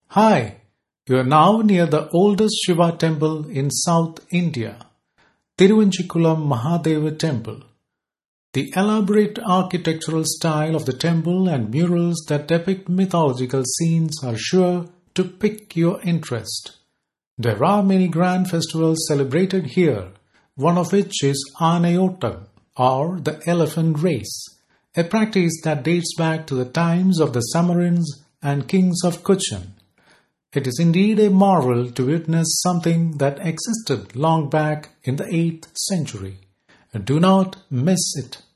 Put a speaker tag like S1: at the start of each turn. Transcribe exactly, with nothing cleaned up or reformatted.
S1: Hi, you are now near the oldest Shiva temple in South India, Tiruvanchikulam Mahadeva Temple. The elaborate architectural style of the temple and murals that depict mythological scenes are sure to pique your interest. There are many grand festivals celebrated here, one of which is Aanayottam, or the elephant race, a practice that dates back to the times of the Samarins and kings of Kuchan. It is indeed a marvel to witness something that existed long back in the eighth century. Do not miss it.